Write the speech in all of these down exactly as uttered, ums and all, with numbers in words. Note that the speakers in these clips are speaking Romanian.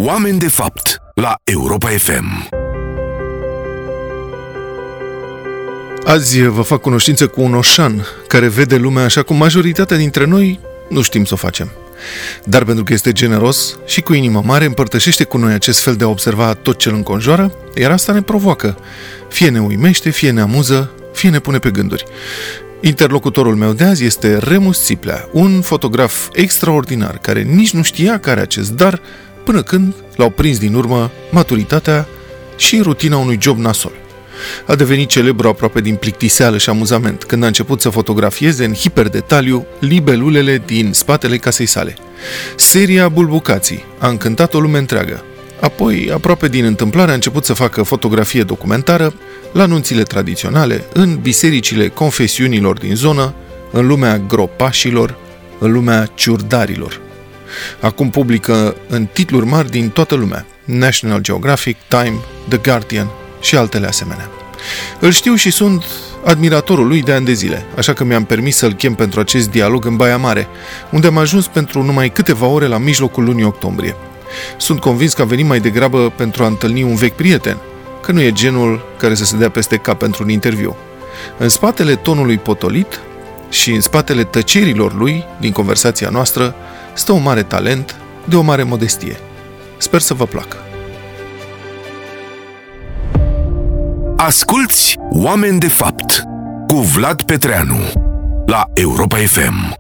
Oameni de fapt la Europa F M. Azi vă fac cunoștință cu un oșan care vede lumea așa cum majoritatea dintre noi nu știm să o facem. Dar pentru că este generos și cu inima mare, împărtășește cu noi acest fel de a observa tot ce îl înconjoară, iar asta ne provoacă. Fie ne uimește, fie ne amuză, fie ne pune pe gânduri. Interlocutorul meu de azi este Remus Țiplea, un fotograf extraordinar care nici nu știa că are acest dar până când l-au prins din urmă maturitatea și rutina unui job nasol. A devenit celebru aproape din plictiseală și amuzament când a început să fotografieze în hiperdetaliu libelulele din spatele casei sale. Seria Bulbucații a încântat o lume întreagă. Apoi, aproape din întâmplare, a început să facă fotografie documentară la nunțile tradiționale, în bisericile confesiunilor din zonă, în lumea gropașilor, în lumea ciurdarilor. Acum publică în titluri mari din toată lumea, National Geographic, Time, The Guardian și altele asemenea. Îl știu și sunt admiratorul lui de ani de zile, așa că mi-am permis să-l chem pentru acest dialog în Baia Mare, unde am ajuns pentru numai câteva ore la mijlocul lunii octombrie. Sunt convins că a venit mai degrabă pentru a întâlni un vechi prieten, că nu e genul care să se dea peste cap pentru un interviu. În spatele tonului potolit și în spatele tăcerilor lui din conversația noastră stă un mare talent de o mare modestie. Sper să vă placă. Asculți Oameni de fapt cu Vlad Petreanu la Europa F M.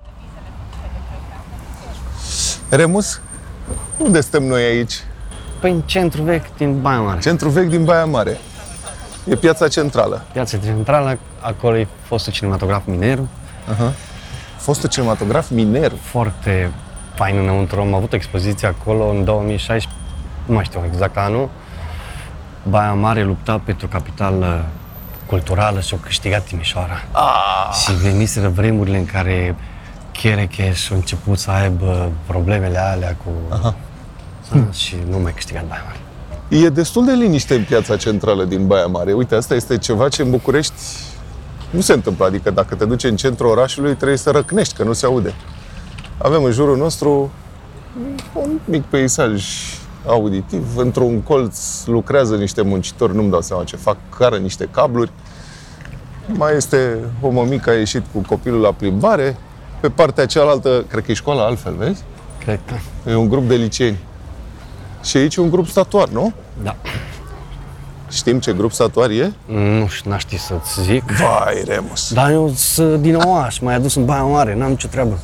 Remus, unde suntem noi aici? Păi în centru vechi din Baia Mare. Centru vechi din Baia Mare. E piața centrală. Piața centrală, acolo e fostul cinematograf Mineru. Uh-huh. Fostul cinematograf Mineru. Foarte fain înăuntru. Am avut expoziție acolo în două mii șaisprezece, nu mai știu exact anul. Baia Mare lupta pentru capitală culturală și-o câștigat Timișoara. Ah. Și veniseră vremurile în care Cherecheș a început să aibă problemele alea cu... Aha. Și nu mai câștigat Baia Mare. E destul de liniște în piața centrală din Baia Mare. Uite, asta este ceva ce în București nu se întâmplă. Adică dacă te duci în centrul orașului, trebuie să răcnești, că nu se aude. Avem în jurul nostru un mic peisaj auditiv. Într-un colț lucrează niște muncitori, nu-mi dau seama ce fac, cară niște cabluri. Mai este o mămică a ieșit cu copilul la plimbare. Pe partea cealaltă, cred că e școala altfel, vezi? Cred că. E un grup de liceeni. Și aici e un grup statuar, nu? Da. Știm ce grup statuar e? Nu știu, n-aș ști să-ți zic. Vai, Remus! Dar eu sunt din Oaș, m-ai adus în Baia Mare, n-am nicio treabă.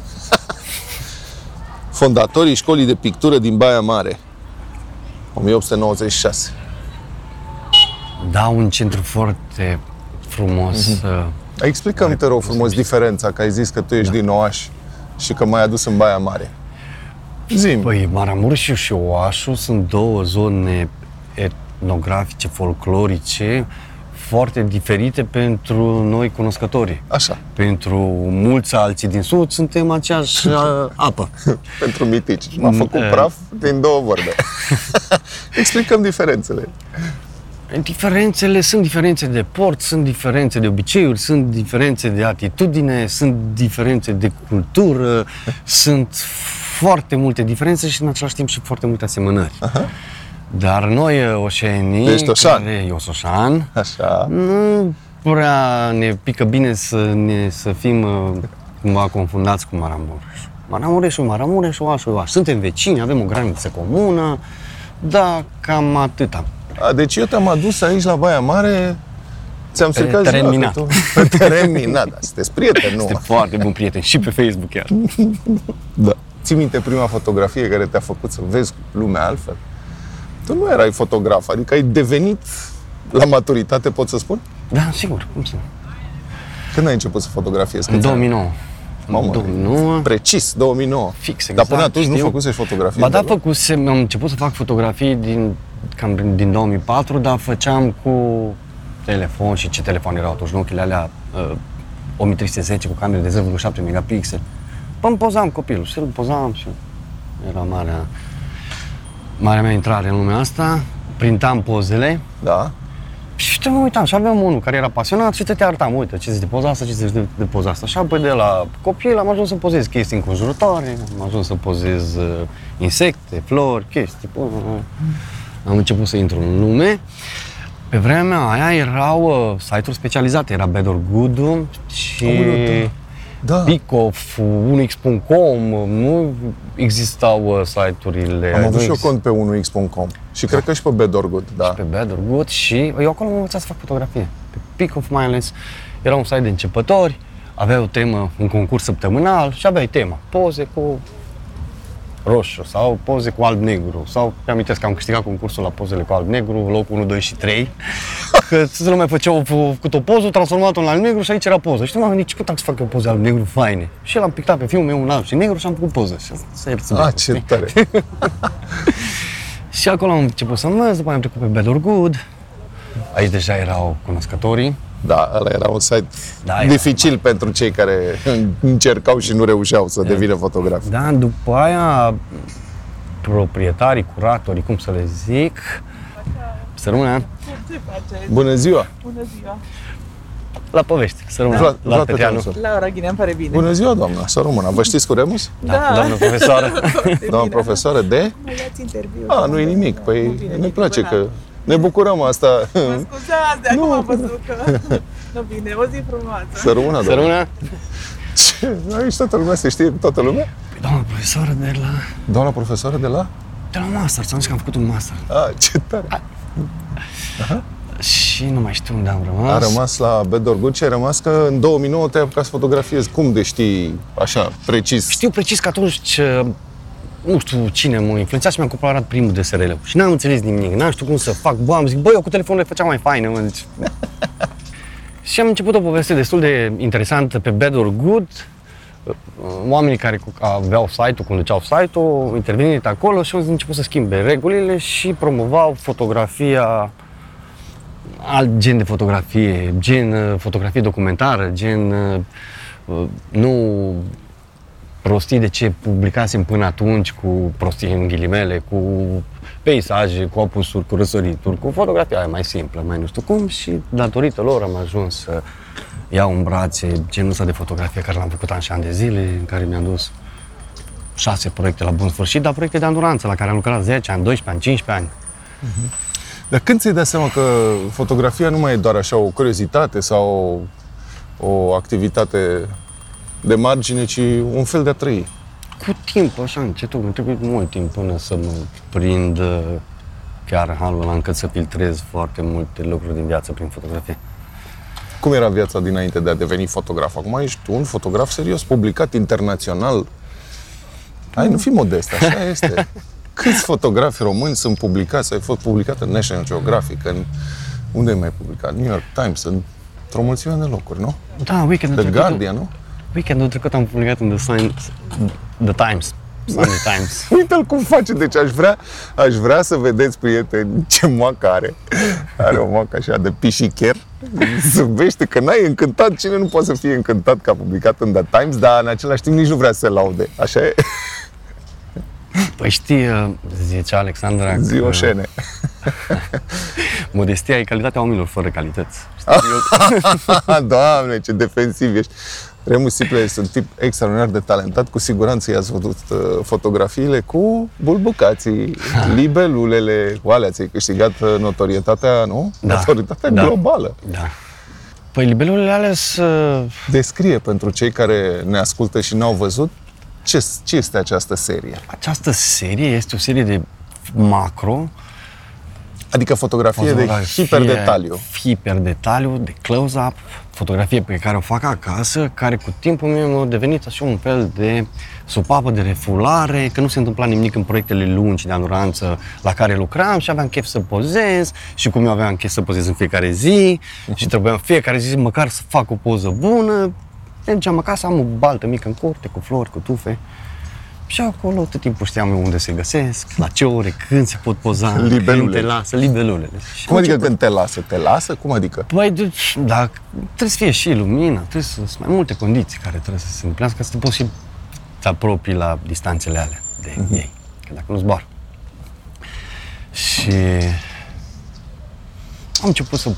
Fondatorii școlii de pictură din Baia Mare, o mie opt sute nouăzeci și șase. Da, un centru foarte frumos. Mm-hmm. Explică-mi, te rog frumos, diferența, că ai zis că tu ești da. din Oaș și că m-ai adus în Baia Mare. Zi-mi. Păi, Maramureșul și Oașul sunt două zone etnografice, folclorice, foarte diferite pentru noi cunoscători. Așa. Pentru mulți alții din Sud suntem aceeași apă. Pentru mitici. M-a făcut uh, praf din două vorbe. Explicăm diferențele. Diferențele sunt diferențe de port, sunt diferențe de obiceiuri, sunt diferențe de atitudine, sunt diferențe de cultură, sunt foarte multe diferențe și în același timp și foarte multe asemănări. Aha. Dar noi, oșenii, ești oșan. Care eu sunt oșan, așa. Nu prea ne pică bine să, ne, să fim cumva confundați cu Maramureșul. Maramureșul, Maramureșul, Oașul, Oaș. Suntem vecini, avem o graniță comună, dar cam atâta. A, deci eu te-am adus aici la Baia Mare, ți-am stricat ziua. Teren minat. Pe teren minat, da. Sunteți prieteni, nu? Suntem foarte buni prieteni și pe Facebook chiar. Da. Ții minte prima fotografie care te-a făcut să vezi lumea altfel? Tu nu erai fotograf, adică ai devenit la maturitate, pot să spun? Da, sigur, cum să. Când ai început să fotografiezi? În două mii nouă. Mamă, două mii nouă. Precis, două mii nouă. Fix, exact. Dar până atunci știu. Nu făcusești fotografii? Ba da, făcusem, am început să fac fotografii din, cam din două mii patru, dar făceam cu telefon și ce telefon erau atunci, Nokia alea uh, o mie trei sute zece cu camere de zero virgulă șapte megapixeli. Păi îmi pozam copilul și îl pozam și era marea, marea mea intrare în lumea asta. Printam pozele. Da. Și Și te mă uitam și aveam unul care era pasionat și te te arătam, uite, ce zici de poza asta, ce zici de, de poza asta. Și apoi de la copil am ajuns să pozez chestii înconjurătoare, am ajuns să pozez uh, insecte, flori, chestii. Uh, uh. Am început să intru în lume. Pe vremea aia erau uh, site-uri specializate, era Bad or Good și Da. Picoff, unu x punct com, nu existau uh, site-urile. Am avut nu și eu ex- cont pe unu x punct com și cred că și pe Bad or Good, da. pe Bad or Good și eu acolo am învățat să fac fotografie. Pe Picoff mai ales, era un site de începători, avea o temă, un concurs săptămânal și aveai tema, poze cu roșu sau poze cu alb-negru sau mi-amintesc că am câștigat concursul la pozele cu alb-negru, locul unu, doi și trei, că toată lumea făcea o, cât o poză, transformat-o în alb-negru și aici era poză. Și m-am gândit, ce puteam să fac eu poze alb-negru faine? Și l-am pictat pe fiul meu un alb și negru și am făcut poză. Și să iert Ah, ce tare! Și acolo am început să învăț, după aia am trecut pe Bad or Good. Aici deja erau cunoscătorii. Da, ăla era un site Da, era, dificil pentru cei care încercau și nu reușeau să devină fotografi. Da, după aia proprietarii, curatorii, cum să le zic, să rămână Ce faceți? Bună ziua! Bună ziua! la povești, să rămână Vlad, la Vlad Petreanu. Petreanu. Laura Ghinea, îmi pare bine. Bună ziua, doamna, să rămână. Vă știți cu Remus? Da, doamnă profesoară. Doamna profesoară de? Mă luați interviu. A, nu e nimic. Păi Nu bine, ne e place tribunal. că ne bucurăm asta. Mă scuzați, de acum am văzut că... Nu bine, o zi frumoasă. Să rămână, Să doamna. rămână. Ce? Aici toată lumea se știe cu toată lumea? Doamna profesoară de la... Doamna profesoară de la? de la master, ți-am zis că am făcut un master. A, ce tare! Și nu mai știu unde am rămas. A rămas la Bad or Good și ai rămas că în două mii nouă te-ai apucat să fotografiezi. Cum de știi așa, precis? Știu precis că atunci, nu știu cine m-a influențat și mi-a cumpărat primul D S R L. Și n-am înțeles nimic, n-am știut cum să fac. Bă, am zis, bă, eu cu telefonul le făceam mai faine, mă, deci... Și am început o poveste destul de interesantă pe Bad or Good. Oamenii care aveau site-ul, conduceau site-ul, intervenit acolo și au început să schimbe regulile și promovau fotografia, alt gen de fotografie, gen uh, fotografie documentară, gen uh, nu prostii de ce publicasem până atunci, cu prostii în ghilimele, cu peisaje, cu apusuri, cu răsărituri, cu fotografia aia mai simplă, mai nu știu cum, și datorită lor am ajuns să iau în brațe genul ăsta de fotografie care l-am făcut ani și ani de zile, în care mi-am dus șase proiecte la bun sfârșit, dar proiecte de anduranță la care am lucrat zece ani, doisprezece ani, cincisprezece ani. Dar când ți-ai dat seama că fotografia nu mai e doar așa o curiozitate sau o, o activitate de margine, ci un fel de a trăi? Cu timp, așa, încetul, mi-a trebuit mult timp până să mă prind uh, chiar halul ăla încât să filtrez foarte multe lucruri din viață prin fotografie. Cum era viața dinainte de a deveni fotograf? Acum ești un fotograf serios, publicat internațional. Hai, nu fi modest, așa este. Câți fotografi români sunt publicați? Ai fost publicat în National Geographic, în... Unde ai mai publicat? New York Times, într-o mulțime de locuri, nu? Da, weekendul The trecut, Guardian, nu? weekendul trecut am publicat în The, Sign, The Times, Sunday Times. Uite-l cum face, deci aș vrea, aș vrea să vedeți, prieteni, ce moacă are. Are o moacă așa de pișicher. Zâmbește, că n-ai încântat. Cine nu poate să fie încântat că a publicat în The Times, dar în același timp nici nu vrea să se laude. Așa e? Păi știi, zicea Alexandra, Zi o șene. modestia e calitatea oamenilor fără calități. Știi? Doamne, ce defensiv ești. Remus Siple este un tip extraordinar de talentat. Cu siguranță i-ați văzut uh, fotografiile cu bulbucații, libelulele, cu alea ți-ai câștigat uh, notorietatea, nu? Da. Notorietatea Da. globală. Da. Păi libelulele alea sunt... Descrie pentru cei care ne ascultă și n-au văzut ce, ce este această serie. Această serie este o serie de macro, Adică fotografie, de hiperdetaliu. Hiperdetaliu, de close-up, fotografie pe care o fac acasă, care cu timpul meu a devenit așa un fel de supapă de refulare, că nu se întâmpla nimic în proiectele lungi de anuranță la care lucram și aveam chef să pozez și cum eu aveam chef să pozez în fiecare zi și trebuia în fiecare zi măcar să fac o poză bună. Mergeam acasă, am o baltă mică în curte, cu flori, cu tufe. Și acolo tot timpul știam eu unde se găsesc, la ce ore, când se pot poza, Libelule. când te lasă, libelulele. Și Cum am adică început. când te lasă? Te lasă? Cum adică? Păi, deci, da, trebuie să fie și lumină, trebuie să sunt mai multe condiții care trebuie să se împlinească ca să te poți și să apropii la distanțele alea de uh-huh. ei, că dacă nu zboară. Și am început să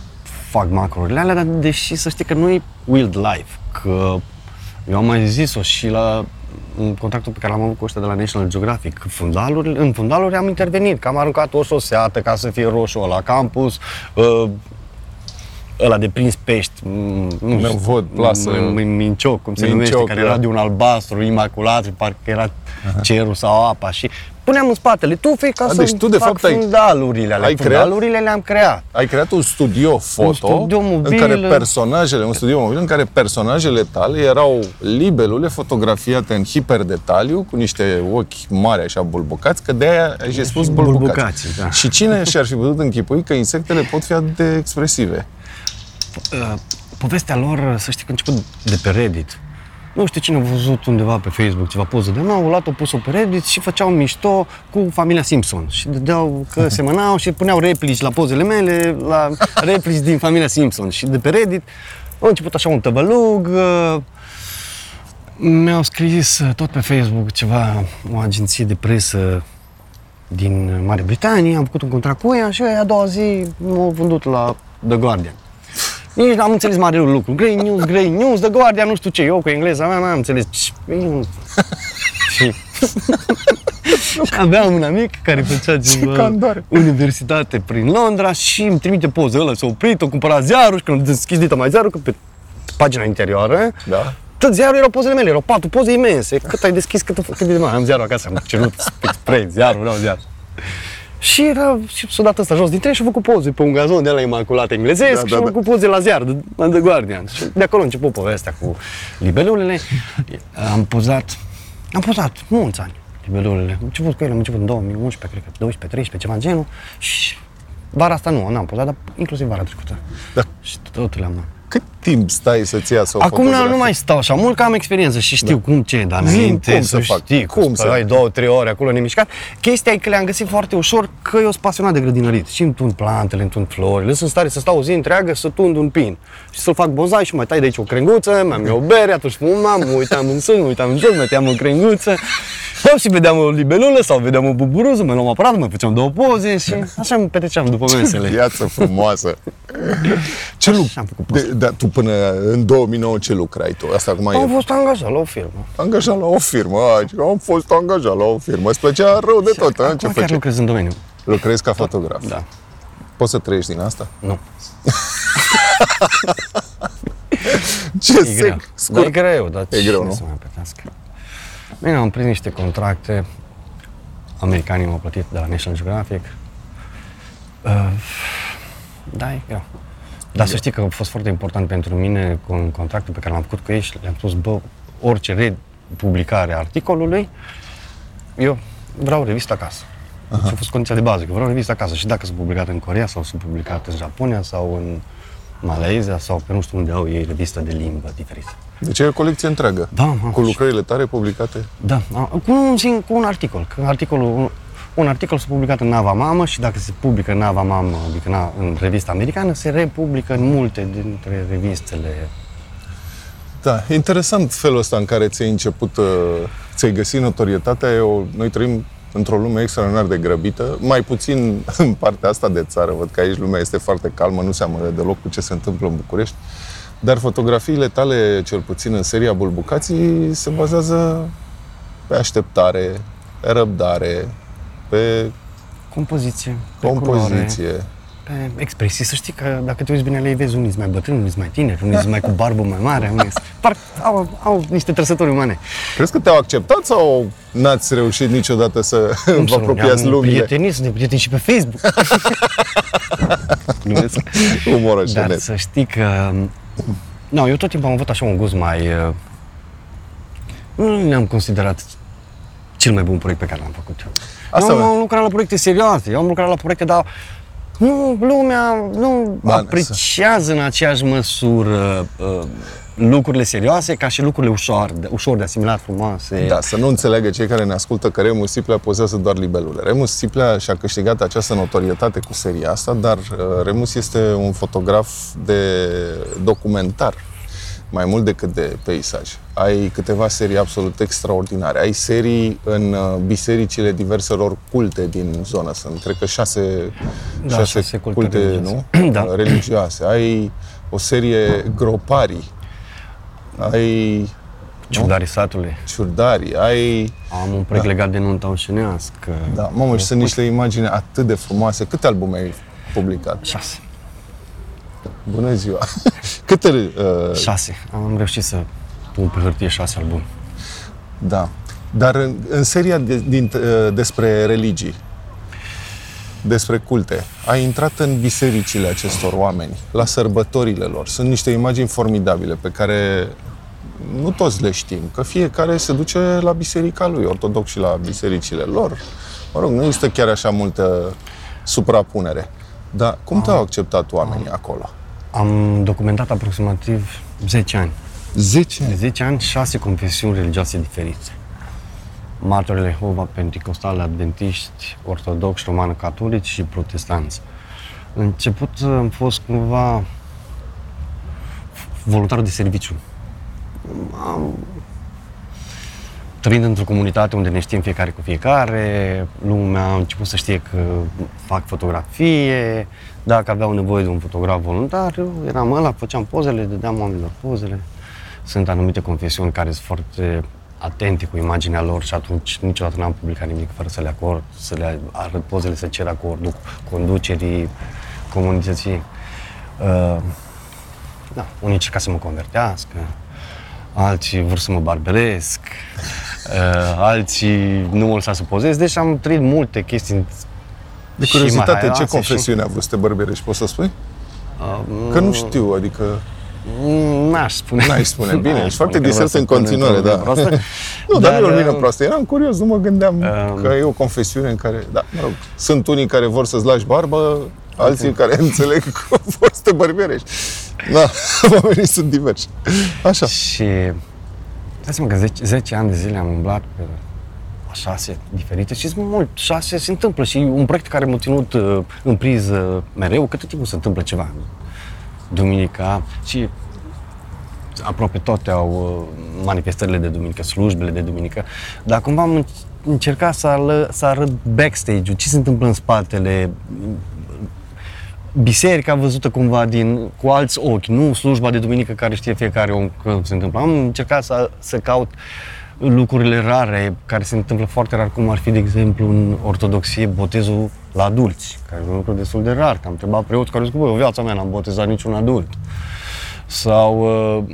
fac macrourile alea, dar deși să știi că nu e wildlife, că eu am mai zis-o și la în contactul pe care l-am avut cu ăștia de la National Geographic, fundaluri, în fundaluri am intervenit, că am aruncat o șoseată ca să fie roșu la campus, uh, ăla de prins pești, nu știu, văd, plasă, mincioc, cum se mincioc, numește, care da. era de un albastru imaculat, parcă era cerul sau apa și puneam în spatele tufei ca A, să deci tu, de fac fapt, ai- fundalurile alea. ai creat- Fundalurile le-am creat. Ai creat un studio foto Un studio mobil. în care personajele, un studio mobil în care personajele tale erau libelule fotografiate în hiperdetaliu cu niște ochi mari așa bulbucați, că de-aia ai și spus bulbucați. Bulbucați, da. Și cine și-ar fi putut închipui că insectele pot fi atât de expresive? Uh, povestea lor, să știi că a început de pe Reddit. Nu știu cine a văzut undeva pe Facebook ceva poză de mea, au luat-o, pus-o pe Reddit și făceau mișto cu familia Simpson. Și dădeau că semănau și puneau replici la pozele mele, la replici din familia Simpson. Și de pe Reddit a început așa un tăbălug. uh, Mi-au scris uh, tot pe Facebook ceva, o agenție de presă din Marea Britanie, am făcut un contract cu ea și a doua zi m-au vândut la The Guardian. Nici n-am înțeles mare lucru. Grey News, Grey News, The Guardian, nu știu ce. Eu cu engleza mea n-am înțeles. Și și aveam un amic care făcea ceva candoare. universitate prin Londra și îmi trimite poză ăla, s-a oprit, a cumpărat ziarul și când a deschis dita mai ziarul, că pe pagina interioară, Da? tot ziarul erau pozele mele, erau patru poze imense. Cât ai deschis, cât, cât de mare. Am ziarul acasă, am cerut spray, ziarul, vreau ziar. Și era, și s-a dat ăsta jos dintre ei și a făcut poze pe un gazon de ăla imaculat englezesc Da, da, și a da. făcut poze la ziar, de, The Guardian. Și de acolo a început povestea cu libelulele. Am pozat, am pozat mulți ani libelulele. Am început cu ele, am început în două mii unsprezece, cred că doisprezece, treisprezece, ceva în genul. Și vara asta nu, n-am pozat, dar inclusiv vara trecută. Da. Și totul le-am. Cât timp stai să-ți iasă o Acum fotografie? nu mai stau așa mult, că am experiență și știu da. cum ce, dar înainte cum să să fac? știi, Cum cum să- să ai două, trei ore acolo nemișcat. Chestia e că le-am găsit foarte ușor, că eu sunt pasionat de grădinărit. Și îmi tund plantele, îmi tund florile, sunt stare să stau o zi întreagă să tund un pin. Și să-l fac bonsai și mai tai de aici o crenguță, mai am eu o bere, atunci fumam, mă uitam în sus, mă uitam în jos, meteam o crenguță. Sau și vedeam o libelulă sau vedeam o buburuză, mai luam aparat, mai făceam două poze și așa îmi petreceam după mesele. Viață frumoasă. Ce lucru? am făcut De, da, tu până în două mii nouă ce lucrai tu? Asta acum Am e fost angajat la o firmă. angajat la o firmă. Ai, că am fost angajat la o firmă. Îți plăcea rău de tot, a? Ce Acum chiar făceai? lucrez în domeniu. Lucrezi ca fotograf. Da. Poți să trăiești din asta? Nu. Ce E sec, greu. scurt. Da, e greu, dar E greu, cine nu? să mai plătească? Bine, am prins niște contracte. Americanii m-au plătit de la National Geographic. Uh, da, e greu. Dar să știi că a fost foarte important pentru mine con- contractul pe care l-am făcut cu ei și le-am spus, bă, orice republicare a articolului, eu vreau revistă acasă. Deci a fost condiția de bază, că vreau revistă acasă și dacă sunt publicat în Coreea sau sunt publicat în Japonia sau în Malaysia sau pe nu știu unde au ei revistă de limbă diferită. Deci e o colecție întreagă. Da, am Cu lucrările tale publicate? Da, a- cu un, sing- cu un articol. Că articolul, un, un articol s-a publicat în Nava Mamă și dacă se publică în Nava Mamă, adică na, în revista americană, se republică în multe dintre revistele. Da, interesant felul ăsta în care ți-ai început, uh, ți-ai găsit notorietatea. Eu, noi trăim într-o lume extraordinar de grăbită, mai puțin în partea asta de țară. Văd că aici lumea este foarte calmă, nu seamănă deloc cu ce se întâmplă în București. Dar fotografiile tale, cel puțin în seria Bulbucații, se bazează pe așteptare, pe răbdare, pe Compoziție, pe culoare, compoziție. pe expresii. Să știi că dacă te uiți bine la ei, vezi unii sunt mai bătrâni, unii sunt mai tineri, unii sunt mai cu barbă mai mare, unii sunt... Parcă au, au niște trăsături umane. Crezi că te-au acceptat sau n-ați reușit niciodată să vă apropiați lumile? Prietenii, suntem prieteni și pe Facebook. Glumesc. Umor Dar așa să știi că... Nu, eu tot timpul am avut așa un gust mai... uh, Nu ne-am considerat cel mai bun proiect pe care l-am făcut. Asta eu vă- am lucrat la proiecte serioase, eu am lucrat la proiecte, dar nu, lumea nu Ba, apreciază în aceeași măsură uh, lucrurile serioase ca și lucrurile ușor de, ușor de asimilat, frumoase. Da, să nu înțeleagă cei care ne ascultă că Remus Siplea pozează doar libelule. Remus Siplea și-a câștigat această notorietate cu seria asta, dar uh, Remus este un fotograf de documentar. mai mult decât de peisaj. Ai câteva serii absolut extraordinare. Ai serii în bisericile diverselor culte din zonă. Sunt, cred că, șase, Da, șase, șase culte culte, religioase. nu? Da. Religioase. Ai o serie groparii. Ai Ciudarii satului. ciurdarii. Ai... Am un proiect Da. legat de nunta oșenească. Da, mamă, și sunt niște imagini atât de frumoase. Câte albume ai publicat? Șase. Bună ziua! Câte... Uh, Șase. Am reușit să pun pe hârtie șase albumi. da. Dar în, în seria de, din, uh, despre religii, despre culte, ai intrat în bisericile acestor oameni, la sărbătorile lor. Sunt niște imagini formidabile pe care nu toți le știm, că fiecare se duce la biserica lui, ortodox și la bisericile lor. Mă rog, nu există chiar așa multă suprapunere. Dar cum te-au acceptat oamenii acolo? Am documentat aproximativ zece ani. zece De zece ani, șase confesiuni religioase diferite. Martorii Jehova, Pentecostali, Adventiști, Ortodoxi, Romano-Catolici și Protestanți. La început am fost cumva voluntar de serviciu. Am trăind într-o comunitate unde ne știm fiecare cu fiecare, lumea a început să știe că fac fotografie, dacă aveau nevoie de un fotograf voluntar, eu eram ăla, făceam pozele, dădeam oamenilor pozele. Sunt anumite confesiuni care sunt foarte atente cu imaginea lor și atunci niciodată n-am publicat nimic fără să le acord, să le arăt pozele, să cer acordul conducerii comunității. Uh, da, unii încerca să mă convertească, alții vor să mă barberesc, uh, alții nu mă lăsa să pozez, deci am trăit multe chestii. De și curiozitate, mai ce haioase confesiune a vrut să te bărberești, poți să spui? Și, uh, Că nu știu, adică... N-aș spune. N-ai spune, bine, N-aș ești foarte spune că vreau disert în să pun continuare, într-o da. lumină proastă. Nu, dar nu e o Dar, lumină uh, proastă, eram curios, nu mă gândeam Um, că e o confesiune în care, da, mă rog, sunt unii care vor să-ți lași barbă, alții care înțeleg că vor să te bărberești. Da, oamenii sunt diversi. Așa. Și dați seama că zece, zece ani de zile am umblat pe șase diferite și sunt mult, șase se întâmplă și un proiect care m-a ținut uh, în priză mereu, cât timp se întâmplă ceva. Duminica și aproape toate au uh, manifestările de duminică, slujbele de duminică, dar cumva am încercat să, ală, să arăt backstage-ul, ce se întâmplă în spatele, biserica văzută cumva din, cu alți ochi, nu slujba de duminică care știe fiecare om că se întâmplă. Am încercat să, să caut lucrurile rare care se întâmplă foarte rar, cum ar fi, de exemplu, în ortodoxie, botezul la adulți, care e un lucru destul de rar. Am întrebat preoți care zic, băi, o viața mea n-am botezat niciun adult. Sau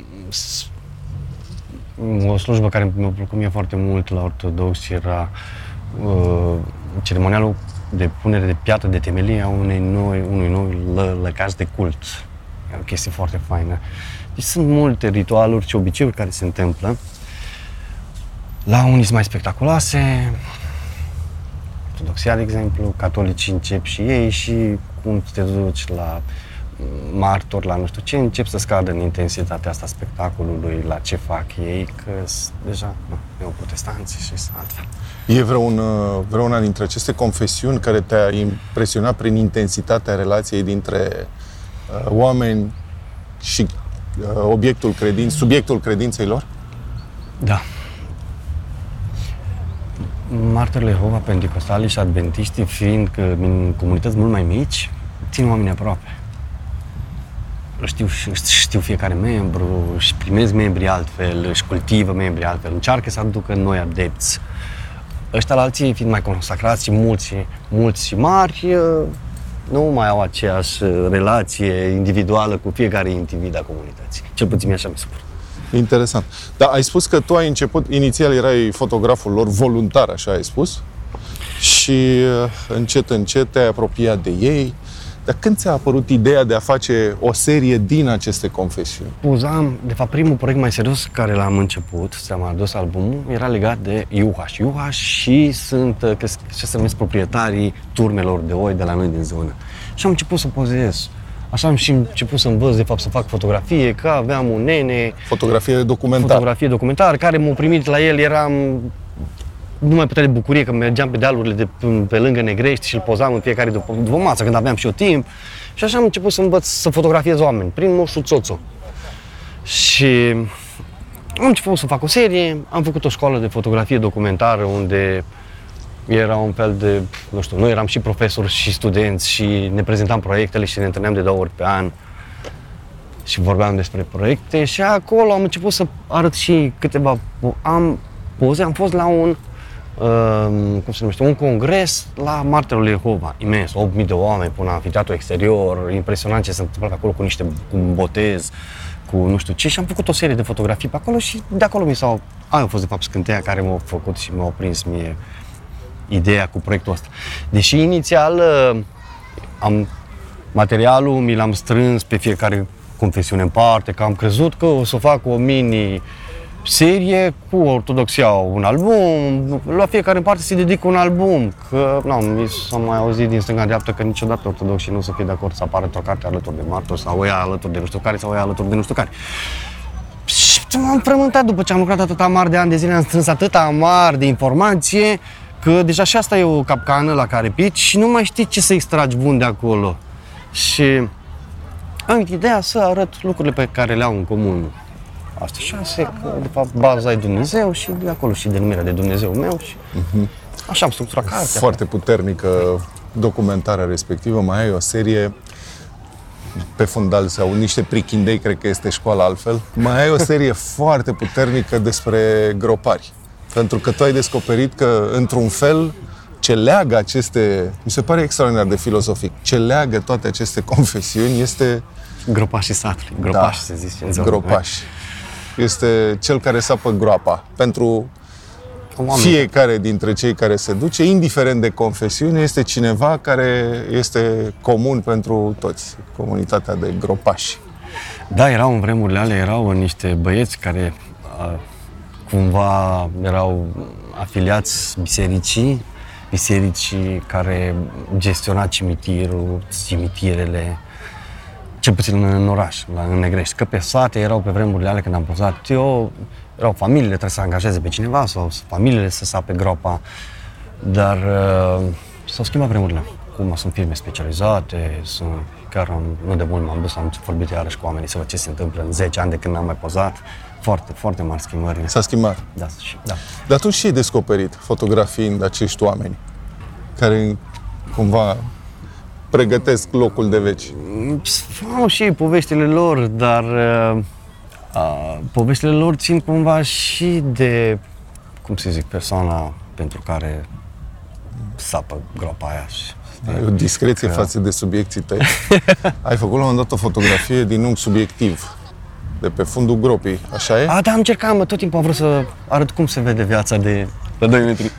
uh, o slujbă care mi-a plăcut mie foarte mult la ortodoxi era uh, ceremonialul de punere de piatră de temelie a unei noi, unui noi lă, lăcaș de cult. E o chestie foarte faină. Deci sunt multe ritualuri și obiceiuri care se întâmplă. La unii sunt mai spectaculoase, ortodoxia, de exemplu, catolicii încep și ei și cum te duci la martor, la nu știu ce, încep să scadă în intensitatea asta spectacolului, la ce fac ei, că deja nu, eu protestanți și sunt altfel. E vreun, vreuna dintre aceste confesiuni care te-a impresionat prin intensitatea relației dintre uh, oameni și uh, obiectul credin, subiectul credinței lor? Da. Martorii Jehova, Pentecostali și Adventiștii, fiind că în comunități mult mai mici, țin oamenii aproape. Știu, știu fiecare membru, își primesc membrii altfel, își cultivă membrii altfel, încearcă să aducă noi adepți. Ăștia la alții, fiind mai consacrați și mulți, mulți și mari, nu mai au aceeași relație individuală cu fiecare individ a comunității. Cel puțin așa mi se pare. Interesant. Dar ai spus că tu ai început, inițial erai fotograful lor voluntar, așa ai spus, și încet, încet te-ai apropiat de ei. Dar când ți-a apărut ideea de a face o serie din aceste confesiuni? Uzam, de fapt, primul proiect mai serios care l-am început, ți-am adus albumul, era legat de Iuhaș. Iuhaș și sunt, ce se numesc, proprietarii turmelor de oi de la noi din zonă. Și am început să pozez. Așa am și început să învăț, de fapt, să fac fotografie, că aveam un nene... Fotografie documentară. Fotografie documentară, care m-a primit la el, eram... Nu mai putea de bucurie că mergeam pe dealurile de pe lângă Negrești și îl pozam în fiecare după, după masă, când aveam și eu timp. Și așa am început să învăț să fotografiez oameni, prin moșul Țoțo. Și am început să fac o serie, am făcut o școală de fotografie documentară unde era un fel de, nu știu, noi eram și profesori și studenți și ne prezentam proiectele și ne întâlneam de două ori pe an și vorbeam despre proiecte și acolo am început să arăt și câteva, am poze, am fost la un, uh, cum se numește, un congres la Martelul lui Jehova, imens, opt mii de oameni până amfiteatru exterior, impresionant ce s-a întâmplat acolo cu niște, cu un botez, cu nu știu ce și am făcut o serie de fotografii pe acolo și de acolo mi s-au, aia a fost de fapt scânteia care m-a făcut și m-a prins mie ideea cu proiectul ăsta. Deși inițial am, materialul mi l-am strâns pe fiecare confesiune în parte, că am crezut că o să fac o mini-serie cu ortodoxia, un album, la fiecare în parte se dedică un album, că nu, mi s-a mai auzit din stânga-dreapta că niciodată ortodoxii nu o să fie de acord să apară o carte alături de martori sau o ia alături de nu știu care sau o ia alături de nu știu care. Și m-am frământat după ce am lucrat atât amar de ani de zile, am strâns atât amar de informație, că deja și asta e o capcană la care pici și nu mai știi ce să extragi bun de acolo. Și am venit ideea să arăt lucrurile pe care le au în comun. Asta șase, că de fapt baza e Dumnezeu și de acolo și denumirea de Dumnezeu meu și uh-huh. Așa am structurat cartea. Foarte puternică documentarea respectivă, mai ai o serie pe fundal sau niște prichindei, cred că este școala altfel. Mai ai o serie foarte puternică despre gropari. Pentru că tu ai descoperit că, într-un fel, ce leagă aceste, mi se pare extraordinar de filozofic, ce leagă toate aceste confesiuni este... Gropașii satului, gropași da, se zice în zonă. Gropași. Este cel care sapă groapa. Pentru fiecare dintre cei care se duce, indiferent de confesiune, este cineva care este comun pentru toți, comunitatea de gropași. Da, erau în vremurile alea, erau niște băieți care a, cumva erau afiliați bisericii, bisericii care gestiona cimitirul, cimitirele, cel puțin în oraș, la, în Negrești. Că pe sate erau pe vremurile alea când am pozat eu, erau familiile, trebuie să angajeze pe cineva sau familiile să sape groapa, dar uh, s-au schimbat vremurile. Acum sunt firme specializate, sunt, chiar am, nu de mult m-am dus, am vorbit iarăși cu oamenii să văd ce se întâmplă în zece ani de când am mai pozat. Foarte, foarte mari schimbări. S-a schimbat? Da, și, da. Dar tu și ai descoperit, fotografiind acești oameni care cumva pregătesc locul de veci. Au și poveștile lor, dar uh, uh, poveștile lor țin cumva și de, cum să zic, persoana pentru care sapă groapa aia. Și, ai o discreție că... față de subiecții tăi. Ai făcut la un moment dat o fotografie din unghi subiectiv, de pe fundul gropii, așa e? A, da, am încercat, mă, tot timpul am vrut să arăt cum se vede viața de la doi metri.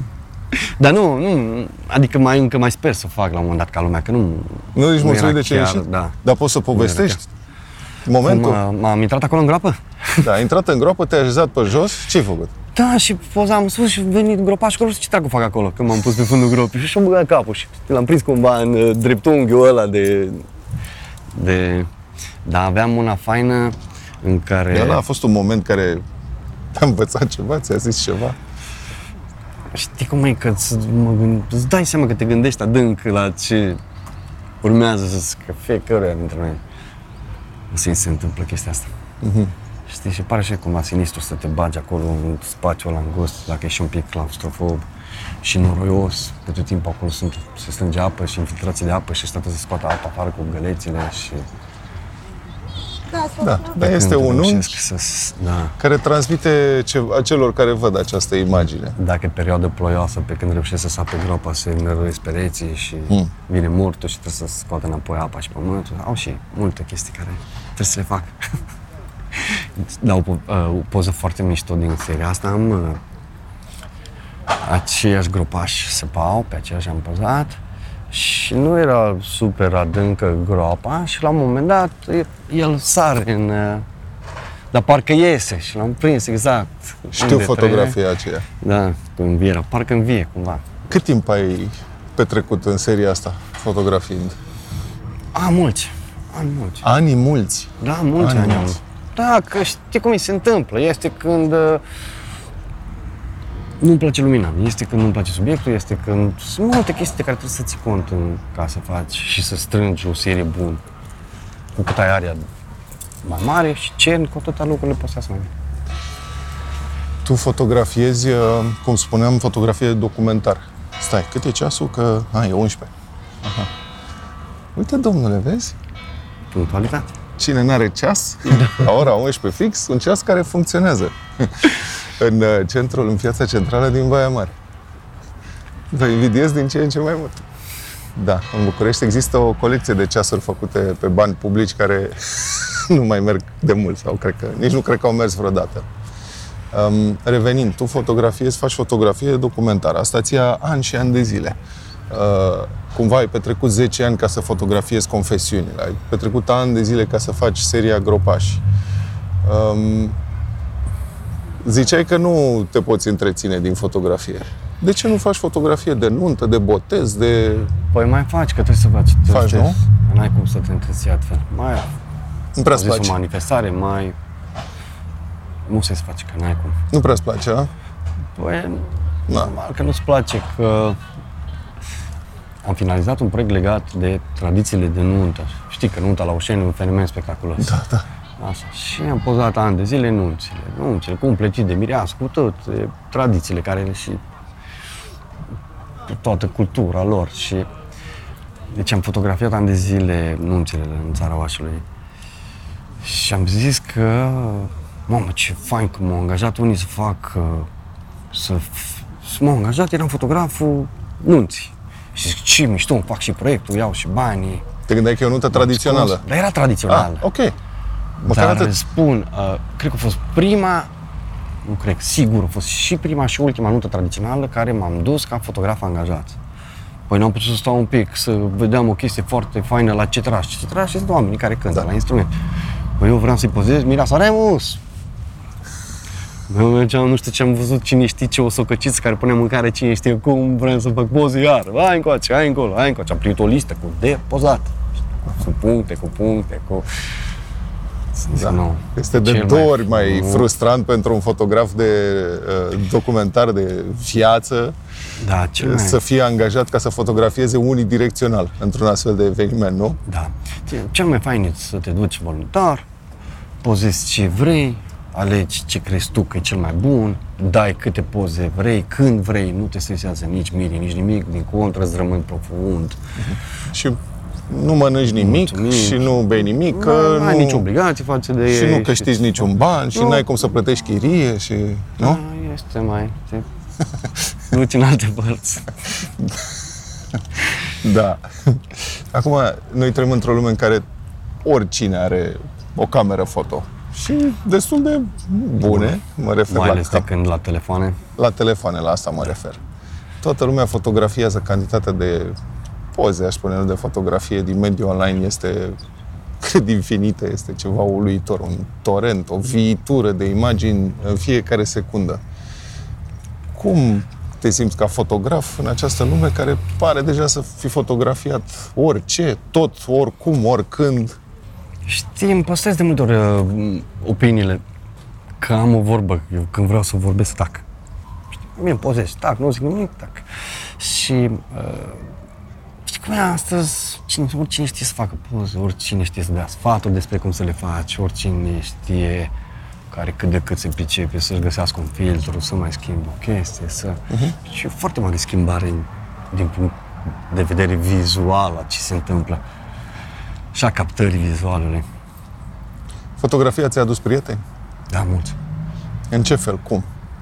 Dar nu, nu, adică mai, încă mai sper să fac la un moment dat ca lumea, că nu... Nu ești mulțumit de ce ai ieșit? Da. Dar poți să povestești momentul? Cum, m-am intrat acolo în groapă? Da, ai intrat în groapă, te-ai așezat pe jos, ce ai făcut? Da, și pozam sus și venit gropaș acolo, ce dracu fac acolo, când m-am pus pe fundul gropii și și-am băgat capul și l-am prins cumva în uh, dreptunghiul ăla de... de... Dar aveam una faină în care... Ăla a fost un moment care te-a învățat ceva, ți-a zis ceva? Știi cum e, că îți, mă gând... îți dai seama că te gândești adânc la ce urmează să că fiecăruia dintre noi să-i se întâmplă chestia asta. Uh-huh. Știi, și pare și cumva sinistru să te bagi acolo în spațiul ăla îngust, dacă ești un pic claustrofob și noroios, că tot timpul acolo sunt, se strânge apă și infiltrații de apă și ăsta trebuie să scoată apa afară cu gălețile și... Da, dar este un unghi să, da. care transmite ceva celor care văd această imagine. Dacă e perioadă ploioasă, pe când reușești să sape groapa, se înrăruiesc pereții și hmm. vine murtul și trebuie să scoată înapoi apa și pământul. Au și multe chestii care trebuie să le fac. Da, o, o poză foarte mișto din seria asta. Am uh, aceiași gropași săpau, pe aceiași am pozat. Și nu era super adâncă groapa și la un moment dat el sare în... Dar parcă iese și l-am prins exact. Știu fotografia aceea. Da, cu învierea, parcă învie cumva. Cât timp ai petrecut în seria asta, fotografiind? A, mulți. Ani mulți. Ani mulți? Da, mulți ani. ani. Da, că știi cum se întâmplă. Este când... nu-mi place lumina, este când nu-mi place subiectul, este când... Sunt multe chestii de care trebuie să ții cont în, ca să faci și să strângi o serie bună. Cu cât ai area mai mare și cerni, cu atâta lucrurile poți să mai bine. Tu fotografiezi, cum spuneam, fotografie documentar. Stai, cât e ceasul? Că... A, e unsprezece. Aha. Uite, domnule, vezi? Punctualitate. Cine n-are ceas, la ora unsprezece fix, un ceas care funcționează în centrul, în piața centrală din Baia Mare. Vă invidiez din ce în ce mai mult. Da, în București există o colecție de ceasuri făcute pe bani publici care nu mai merg de mult sau cred că, nici nu cred că au mers vreodată. Um, revenind, tu fotografiezi, faci fotografie documentară. Asta ți-a ani și ani de zile. Uh, cumva ai petrecut zece ani ca să fotografiezi confesiunile. Ai petrecut ani de zile ca să faci seria Gropași. Um, ziceai că nu te poți întreține din fotografie. De ce nu faci fotografie de nuntă, de botez, de... Păi mai faci, că trebuie să faci. Faci, nu? N-ai cum să te întreții altfel. Mai Nu prea-ți zis place. o manifestare, mai... Nu se face, că n-ai cum. Nu prea-ți place, a? Păi, Da. normal că nu-ți place, că am finalizat un proiect legat de tradițiile de nuntă. Știi că nunta la Ușeni e un fenomen spectaculos. Da, da. Așa. Și am pozat ani de zile nunțile, nunțile, cu împlecit de mireasă, cu tot, tradițiile care și toată cultura lor. Și deci am fotografiat ani de zile nunțile în Țara Oașului. Și am zis că, mamă, ce fain că m-au angajat unii să fac, să, să m-au angajat, eram fotograful nunții. Și zic, ce mișto, îmi fac și proiectul, iau și banii. Te gândeai că e o nuntă tradițională? Dar era tradițională. Ah, ok. Măcar Dar atât. spun, uh, cred că a fost prima, nu cred, sigur, a fost și prima și ultima nuntă tradițională care m-am dus ca fotograf angajat. Păi n-am putut să stau un pic, să vedeam o chestie foarte faină la cetraș. Cetraș sunt oamenii care cântă Da. la instrument. Păi eu vreau să-i pozez Mireasa Remus. Eu mergeam, nu știu ce am văzut, cine știe ce, o socăciță care pune mâncare, cine știe cum, vrem să fac poze iar. Hai încoace, hai încolo, hai încoace. Am primit o listă cu de pozat. Cu puncte, cu puncte, cu... Da. Nu. Este de Cel două mai- ori mai nu. frustrant pentru un fotograf de uh, documentar de viață Da, cel mai... să fie angajat ca să fotografieze unidirecțional într-un astfel de eveniment, nu? Da. Cel mai fain e să te duci voluntar, pozezi ce vrei, alegi ce crezi tu că e cel mai bun, dai câte poze vrei, când vrei, nu te stresează nici miri, nici nimic, din contră îți rămâni profund. Și nu mănânci nimic Mulțumim. și nu bei nimic, că Nu ai nu, nici obligație față de și ei. nu câștigi niciun ban și Nu. n-ai cum să plătești chirie și... Nu? Da, este mai... Te duci în alte părți. Da. Acum, noi trăim într-o lume în care oricine are o cameră foto. Și destul de bune, mă refer Mai la, ales de cap, când la telefoane. la telefoane, la asta mă refer. Toată lumea fotografiază, cantitatea de poze, aș spune, de fotografie din mediul online este cât infinită, este ceva uluitor, un torent, o viitură de imagini în fiecare secundă. Cum te simți ca fotograf în această lume care pare deja să fi fotografiat orice, tot, oricum, oricând? Știi, îmi păstrez de multe ori uh, opiniile, că am o vorbă, eu când vreau să vorbesc, tac. Știi, mie îmi pozez, tac, nu zic nimic, tac. Și, uh, știi cum e astăzi, cine, oricine știe să facă poze, oricine știe să dea sfaturi despre cum să le faci, oricine știe care cât de cât se pricepe să-și găsească un filtru, să mai schimbe o chestie, să... Uh-huh. Și e foarte mare schimbare din punct de vedere vizual a ce se întâmplă și a captării vizualului. Fotografia ți-a adus prieteni? Da, mulți. În ce fel? Cum?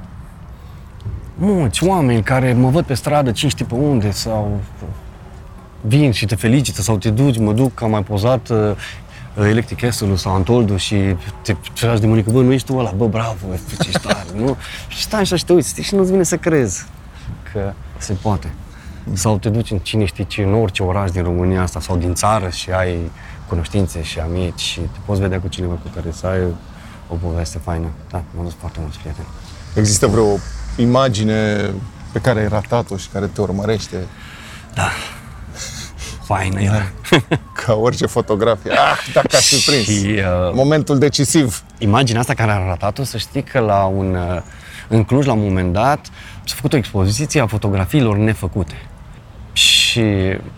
Mulți oameni care mă văd pe stradă, cine știe pe unde, sau vin și te felicită, sau te duci, mă duc, am mai pozat uh, Electric Castle-ul sau Antoldu și te tragi de mânică, bă, nu ești tu ăla, bă, bravo, ce ești tare, nu? Și stai așa și te uiți, știi, și nu-ți vine să crezi că se poate. Sau te duci în cine știe ce, în orice oraș din România asta sau din țară și ai cunoștințe și amici și te poți vedea cu cineva cu care să ai o poveste faină. Da, m-am dus foarte mulți prieteni. Există vreo imagine pe care ai ratat-o și care te urmărește? Da, faină era. Ca orice fotografie. Ah, dacă aș fi prins. Și, uh, Momentul decisiv. imaginea asta care am ratat-o, să știi că la un, uh, în Cluj, la un moment dat, s-a făcut o expoziție a fotografiilor nefăcute. Și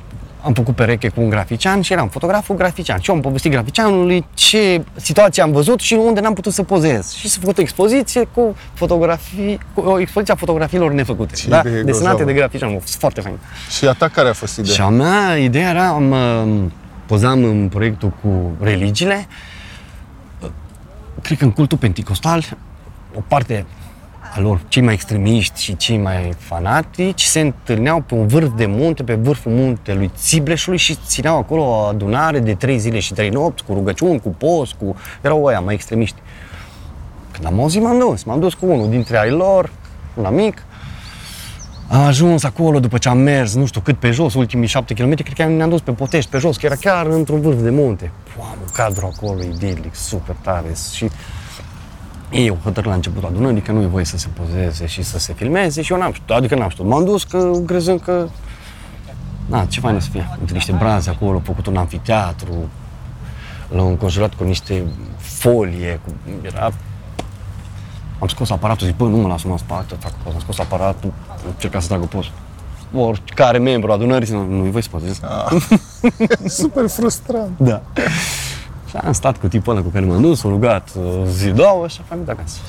am făcut pereche cu un grafician și eram fotograful grafician. Și eu am povestit graficianului ce situație am văzut și unde n-am putut să pozez. Și s-a făcut o expoziție cu fotografii, cu o expoziție a fotografiilor nefăcute. Ce Da? idee Desenate grozavă. de grafician. A fost foarte fain. Și a ta care a fost ideea? Și a mea, ideea era, am, uh, pozam în proiectul cu religiile, uh, cred că în cultul penticostal, o parte a lor, cei mai extremiști și cei mai fanatici, se întâlneau pe un vârf de munte, pe vârful muntelui Țibleșului și țineau acolo o adunare de trei zile și trei nopți, cu rugăciuni, cu post, cu... erau ăia mai extremiști. Când am auzit, m-am dus, m-am dus cu unul dintre ai lor, un amic. Am ajuns acolo după ce am mers, nu știu cât pe jos, ultimii șapte kilometri, cred că ne-am dus pe Potești, pe jos, că era chiar într-un vârf de munte. Wow, un cadru acolo idilic, super tare și eu hotărât la începutul adunării că nu e voie să se pozeze și să se filmeze și eu n-am știut, adică n-am știut. M-am dus că, crezând că, na, ce fain să fie, între niște braze acolo, făcut un anfiteatru, l-am înconjurat cu niște folie, cu, era... Am scos aparatul, zic, bă, nu mă las în spate, fac poză, am scos aparatul, încercat să trag o poză. Oricare membru adunării, nu, nu-i voi să pozez. Ah, super frustrant. Da. Și am stat cu tipul ăla cu care m-am dus, m-am rugat zi, două și am venit acasă.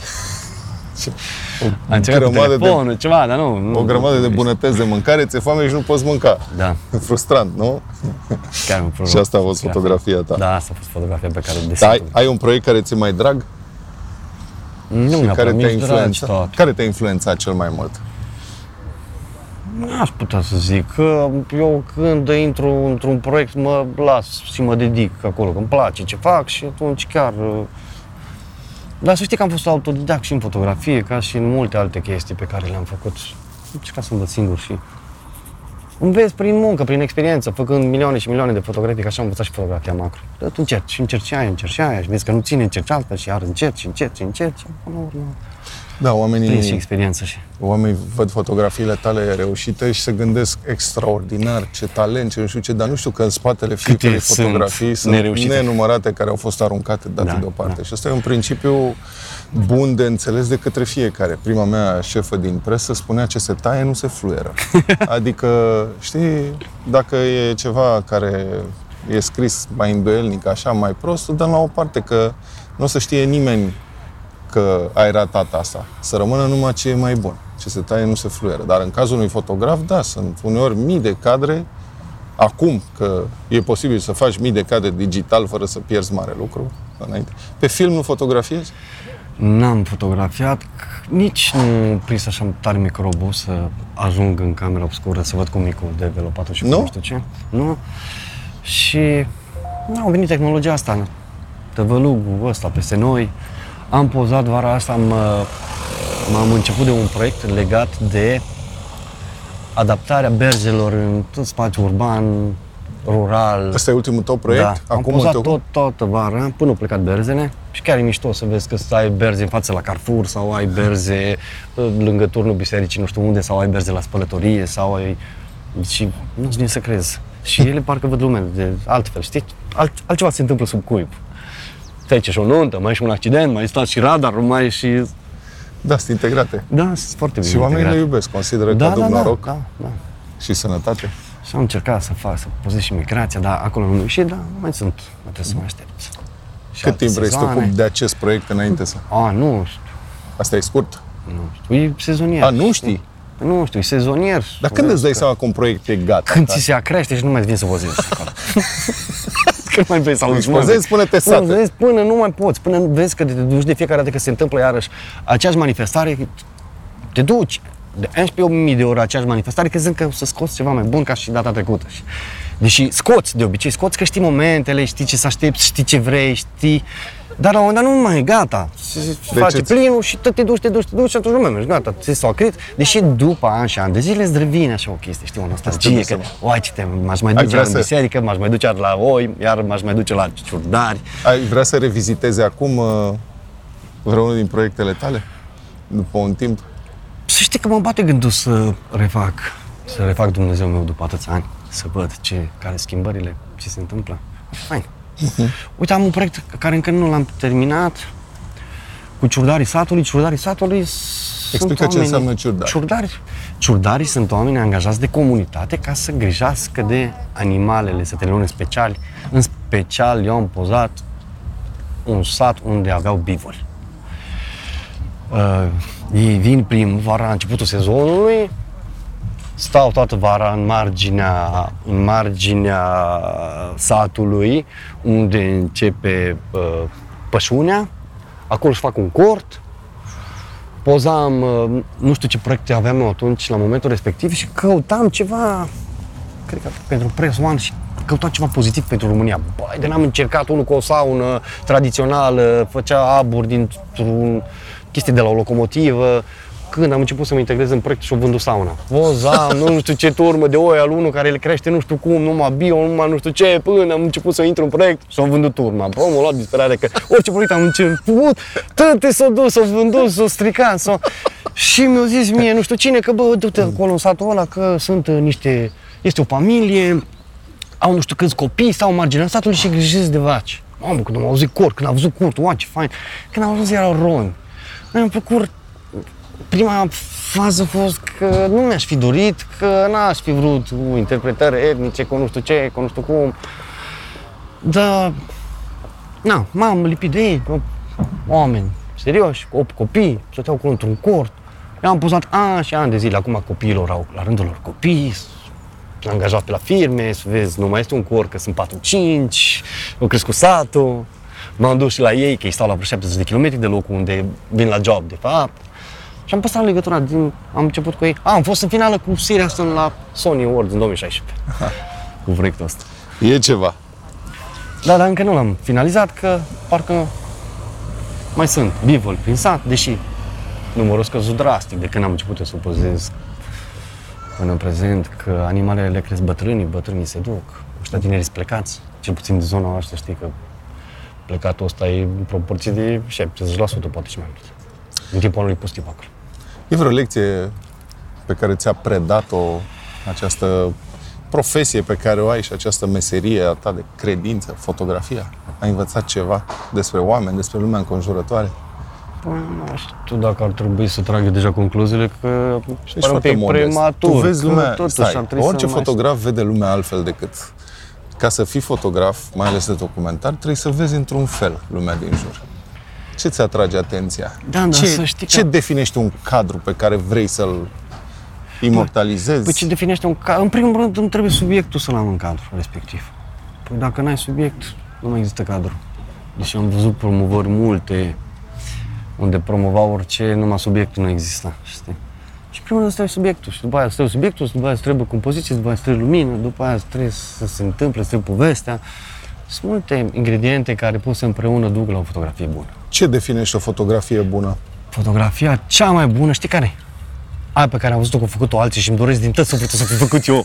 Am încercat cu telefonul, de, ceva, dar nu... nu o grămadă nu, de bunătăți de mâncare, ți-e foame și nu poți mânca. Da. Frustrant, nu? Chiar mă Și asta a fost fotografia ta. Da, asta a fost fotografia pe care o Da, desenam. ai, ai un proiect care ți-e mai drag? Nu și mi-a care te-a influențat? influențat? Care te-a influențat cel mai mult? N-aș putea să zic că eu când intru într-un proiect mă las și mă dedic acolo, că îmi place ce fac și atunci chiar... Dar să știi că am fost autodidact și în fotografie, ca și în multe alte chestii pe care le-am făcut. Am încercat să învăț singur și... Înveți prin muncă, prin experiență, făcând milioane și milioane de fotografii, că așa am învățat și fotografia macro. Dar tu încerci și încerci aia, încerci aia și vezi că nu ține, încerci alta și iar încerci, încerci, încerci. Până la urmă, Da, oamenii, prins și experiență și... oamenii văd fotografiile tale reușite și se gândesc extraordinar, ce talent, ce nu știu ce, dar nu știu că în spatele fiecărei fotografii sunt nereușite. nenumărate care au fost aruncate, date Da, deoparte. da. Și ăsta e un principiu bun de înțeles de către fiecare. Prima mea șefă din presă spunea ce se taie, nu se fluieră. Adică, știi, dacă e ceva care e scris mai îndoielnic, așa, mai prost, dăm la o parte, că nu o să știe nimeni că ai ratat asta. Să rămână numai ce e mai bun. Ce se taie nu se fluieră. Dar în cazul unui fotograf, da, sunt uneori mii de cadre. Acum că e posibil să faci mii de cadre digital fără să pierzi mare lucru înainte. Pe film nu fotografiezi? N-am fotografiat, nici nu prins așa tare microbul să ajung în camera obscură, să văd cum e cu developatul și cu Nu? nu știu ce. Nu? Și nu, a venit tehnologia asta, tăvălugul ăsta peste noi. Am pozat vara asta, am, m-am început de un proiect legat de adaptarea berzelor în tot spațiul urban, rural. Ăsta e ultimul tău proiect? Da, am Acum pozat tău... tot, toată vara, până au plecat berzele și chiar e mișto să vezi că ai berze în față la Carrefour sau ai berze lângă turnul bisericii nu știu unde sau ai berze la spălătorie sau ai... Și nu-ți vine să crezi. Și ele parcă văd lumea de altfel, știi? Alt, altceva se întâmplă sub cuib. Trece și o nuntă, mai e și un accident, mai stat și radarul, mai e și... Da, sunt integrate. Da, sunt foarte bine Și oamenii le integrate. iubesc, consideră Da, că aduc da, da, noroc da, da. și sănătate. Și am încercat să fac, să pozez și migrația, dar acolo nu ieșit, dar mai sunt, mai trebuie să mă aștept. Și Cât alte timp vrei să te sezoane. ocupi de acest proiect înainte să... A, nu știu, Asta e scurt? nu știu, e sezonier. A, nu știi? Nu știu, e sezonier. Dar când îți dai seama că un proiect e gata? Când da? ți se acrește și nu mai vine să pozezi acolo. Când mai vrei să auzi Deci pozezi până te sată. Pozezi până nu mai poți, până vezi că te duci de fiecare dată că se întâmplă iarăși aceeași manifestare, te duci de unsprezece mii de ore aceeași manifestare, crezând că o să scoți ceva mai bun ca și data trecută. Deși scoți, de obicei scoți că știi momentele, știi ce să aștepți, știi ce vrei, știi... Dar la un moment dat nu mai e gata. Se face ce- plinul și tot te duci, te duci, te duci și atunci nu mai mergi, gata, ți s-a acrit. Deși după ani și ani de zile îți revine așa o chestie, știi, o nostalgie, că, oai, ce te, m-aș mai Ai duce vrea în să- biserică, m-aș mai duce la oi, iar m-aș mai duce la ciurdari. Ai vrea să revizitezi acum uh, vreunul din proiectele tale? După un timp? Să știi că mă bate gândul să refac, să refac Dumnezeu meu după atâția ani, să văd ce, care schimbările, ce se întâmplă. Fain. Uite, am un proiect care încă nu l-am terminat, cu ciurdarii satului. Ciurdarii satului sunt Explică ce oamenii- înseamnă ciurdari. Ciurdari ciurdarii sunt oameni angajați de comunitate ca să grijească de animalele sătelene speciali. În special, eu am pozat un sat unde aveau bivoli. Uh, ei vin primăvara, la începutul sezonului, stau toată vara în marginea, în marginea satului, unde începe uh, pășunea. Acolo își fac un cort. Pozam, uh, nu știu ce proiecte aveam eu atunci, la momentul respectiv, și căutam ceva, cred că pentru Press One, și căutam ceva pozitiv pentru România. Băi, de n-am încercat unul cu o saună tradițională, făcea aburi dintr-un chestii de la o locomotivă. Când am început să mă integrez în proiect și-o vândut sauna. Pozam, nu știu ce turmă de oi al unul care le crește nu știu cum, numai bio, numai nu știu ce, până am început să intru în proiect și-o vândut turma. Bă, m-a luat disperare că orice proiect am început, toate s-au dus, s-au vândut, s-au stricat, s-au... Și mi-a zis mie, nu știu cine, că bă, du-te acolo în satul ăla, că sunt niște, este o familie, au nu știu câți copii, stau în marginea satului și grijesc de vaci. Mamă, când am auzit cort, când am văzut cort, oa, ce fain, când am auzit erau romi. Mi-a plăcut. Prima fază a fost că nu mi-aș fi dorit, că n-aș fi vrut cu interpretări etnice, cu nu știu ce, cu nu știu cum. Dar, na, m-am lipit de ei, oameni serioși, cu opt copii, stăteau acolo într-un cort. Eu am pozat ani și ani de zile, acum copiilor au la rândul lor copii, sunt angajați pe la firme, să vezi, nu mai este un cort, că sunt patru cinci, au crescut satul. M-am dus și la ei, că ei stau la vreo șaptezeci de kilometri de locul unde vin la job, de fapt. Și am păstrat legătura, din, am început cu ei. A, am fost în finală cu Siri Aston la Sony Awards în două mii șaisprezece, cu proiectul ăsta. E ceva. Da, dar încă nu l-am finalizat, că parcă mai sunt bivoli prin sat, deși numărul scăzut drastic de când am început eu să pozez până în prezent, că animalele le cresc bătrânii, bătrânii se duc, ăștia tinerii sunt plecați, cel puțin din zona asta, știi că plecatul ăsta e în proporție de șaptezeci la sută, poate și mai mult. În timpul anului pustiu acolo. E vreo lecție pe care ți-a predat-o această profesie pe care o ai și această meserie a ta de credință, fotografia? Ai învățat ceva despre oameni, despre lumea înconjurătoare? Păi, nu știu dacă ar trebui să trag eu deja concluziile, că Ești pare un pic prematur. Tu vezi lumea, stai, orice să fotograf mai... vede lumea altfel decât... Ca să fii fotograf, mai ales de documentar, trebuie să vezi într-un fel lumea din jur. Ce ți atrage atenția? Da, da, ce, să știi ce că... definește un cadru pe care vrei să-l imortalizezi? Păi ce definește un cadru? În primul rând îmi trebuie subiectul să-l am în cadru respectiv. Păi dacă n-ai subiect, nu mai există cadru. Deși am văzut promovări multe unde promovau orice, numai subiectul nu exista, știi? Și primul rând trebuie subiectul și după aia trebuie subiectul, și după aia trebuie compoziție, după aia trebuie lumină, după aia trebuie să se întâmple, trebuie povestea. Sunt multe ingrediente care puse împreună duc la o fotografie bună. Ce definește o fotografie bună? Fotografia cea mai bună, știi care? Aia pe care am văzut-o că au făcut-o alții și îmi doresc din tot sufletul să fi făcut eu.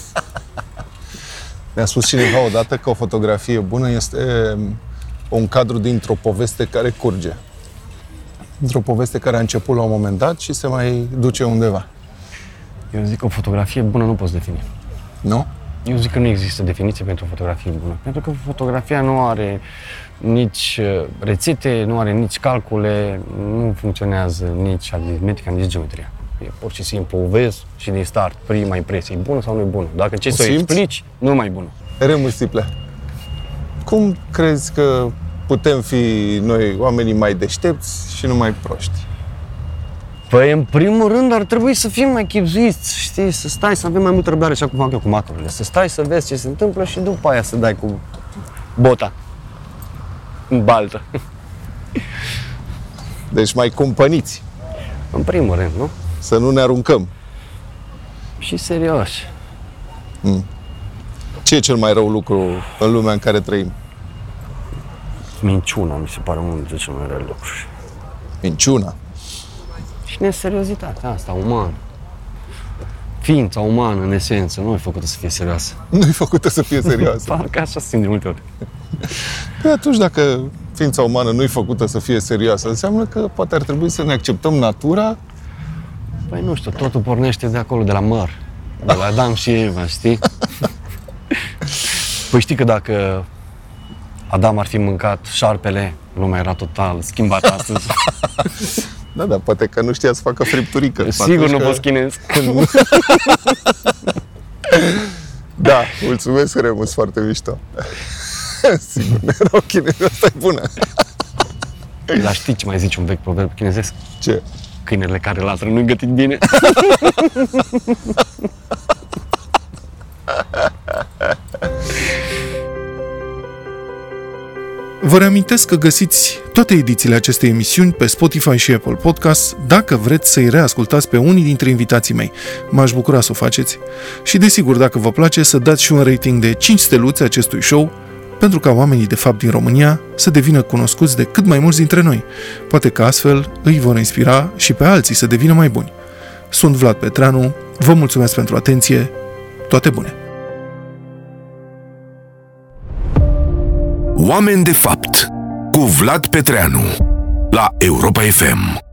Mi-a spus cineva odată că o fotografie bună este un cadru dintr-o poveste care curge. Dintr-o poveste care a început la un moment dat și se mai duce undeva. Eu zic că o fotografie bună nu poți defini. Nu? Eu zic că nu există definiție pentru o fotografie bună. Pentru că fotografia nu are nici rețete, nu are nici calcule, nu funcționează nici aritmetica, nici geometria. E pur și simplu o vezi și din start, prima impresie, e bună sau nu e bună. Dacă ce să o explici, nu e mai bună. Remus Stiplea, cum crezi că putem fi noi oamenii mai deștepți și nu mai proști? Păi, în primul rând, ar trebui să fim mai chibzuiți, știi, să stai, să avem mai multă răbdare, așa cum fac eu cu macroele, să stai să vezi ce se întâmplă și după aia să dai cu bota în baltă. Deci mai cumpăniți. În primul rând, nu? Să nu ne aruncăm. Și serios. Mm. Ce e cel mai rău lucru în lumea în care trăim? Minciuna, mi se pare unul dintre cele mai rău lucruri. Minciuna? Și neseriozitatea asta, umană. Ființa umană, în esență, nu e făcută să fie serioasă. Nu e făcută să fie serioasă. Parcă așa simt de multe ori. Păi atunci, dacă ființa umană nu e făcută să fie serioasă, înseamnă că poate ar trebui să ne acceptăm natura? Păi nu știu, totul pornește de acolo, de la măr. De la Adam și Eva, știi? Păi știi că dacă Adam ar fi mâncat șarpele, lumea era total schimbată astăzi. Da, da, poate că nu știa să facă fripturică. Sigur nu că... pot chinez. Da, mulțumesc, Remus, foarte mișto. Sigur, nu erau chinezi, asta e bună. Dar știi ce mai zice un vechi proverb chinezesc? Ce? Câinele care latră nu-i gătit bine. Vă reamintesc că găsiți toate edițiile acestei emisiuni pe Spotify și Apple Podcasts dacă vreți să-i reascultați pe unii dintre invitații mei. M-aș bucura să o faceți. Și desigur, dacă vă place, să dați și un rating de cinci steluțe acestui show, pentru ca oamenii de fapt din România să devină cunoscuți de cât mai mulți dintre noi. Poate că astfel îi vor inspira și pe alții să devină mai buni. Sunt Vlad Petreanu, vă mulțumesc pentru atenție, toate bune! Oameni de fapt cu Vlad Petreanu la Europa F M.